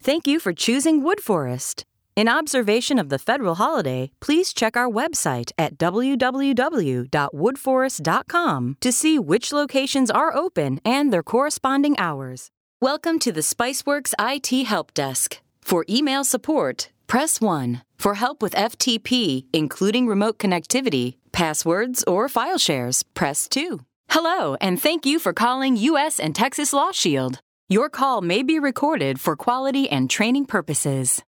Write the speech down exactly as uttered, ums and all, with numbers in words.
Thank you for choosing Woodforest. In observation of the federal holiday, please check our website at w w w dot woodforest dot com to see which locations are open and their corresponding hours. Welcome to the Spiceworks I T Help Desk. For email support, press one. For help with F T P, including remote connectivity, passwords, or file shares, press two. Hello, and thank you for calling U S and Texas Law Shield. Your call may be recorded for quality and training purposes.